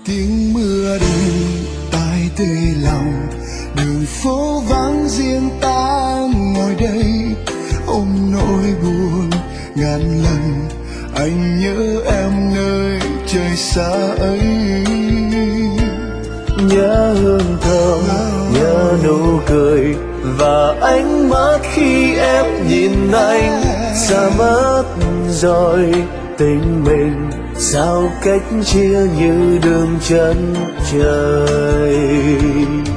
tiếng mưa đêm tai tươi lòng, đường phố vắng riêng ta ngồi đây ôm nỗi buồn ngàn lần. Anh nhớ em nơi trời xa ấy, nhớ hương thơm, nhớ nụ cười và ánh mắt khi em nhìn anh. Xa mất rồi tình mình, sao cách chia như đường chân trời.